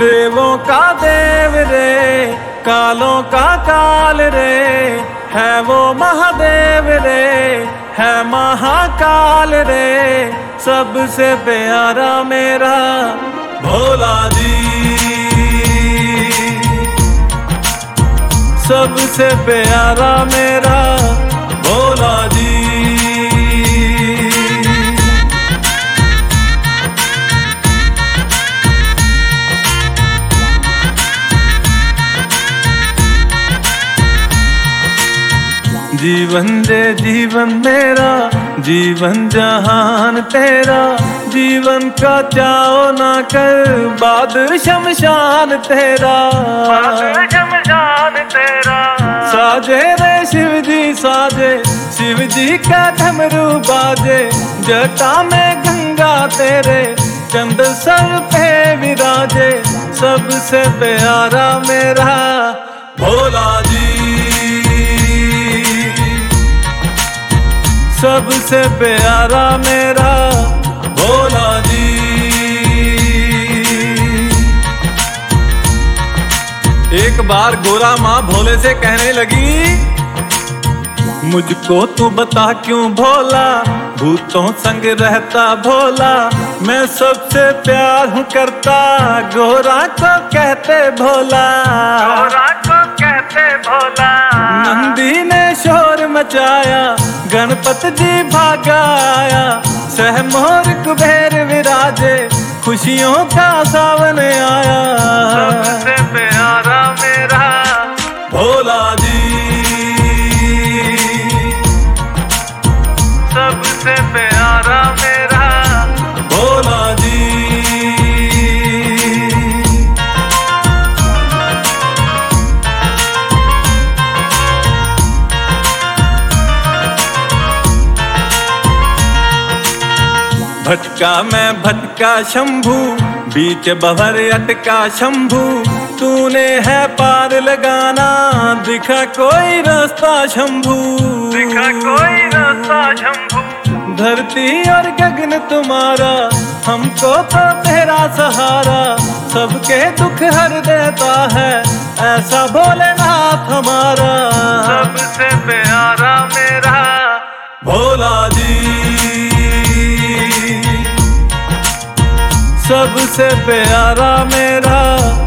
देवों का देव रे, कालों का काल रे, है वो महादेव रे, है महाकाल रे, सबसे प्यारा मेरा भोला जी, सबसे प्यारा मेरा भोला जी। जीवन दे जीवन मेरा, जीवन जहान तेरा, जीवन का चाओ ना कर, बाद शमशान तेरा, शमशान तेरा। साजे रे शिव जी साजे, शिव जी का डमरू बाजे, जटा में गंगा तेरे, चंद सर पे विराजे, सबसे प्यारा मेरा भोला जी, सबसे प्यारा मेरा भोला जी। एक बार गोरा माँ भोले से कहने लगी, मुझको तू बता क्यों भोला, भूतों संग रहता भोला, मैं सबसे प्यार हूँ करता, गोरा को कहते भोला, गोरा को कहते भोला। नंदी ने शोर मचाया, गणपत जी भागा आया, सहमोर कुबेर विराजे, खुशियों का सावन आया, सबसे प्यारा मेरा भोला जी, सबसे प्यारा मेरा भोला जी। भटका मैं भटका शंभू, बीच बहर अटका शंभू, तूने है पार लगाना, दिखा कोई रास्ता शंभू, दिखा कोई रास्ता शंभू। धरती और गगन तुम्हारा, हमको तो तेरा सहारा, सबके दुख हर देता है, ऐसा भोलेनाथ हमारा, सबसे प्यारा मेरा भोला जी, सबसे प्यारा मेरा